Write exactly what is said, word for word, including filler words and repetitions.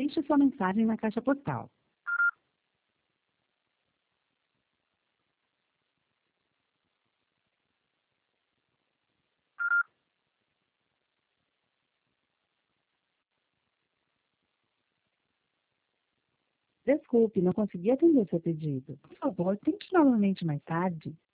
Deixe sua mensagem na caixa postal. Desculpe, não consegui atender seu pedido. Por favor, tente novamente mais tarde.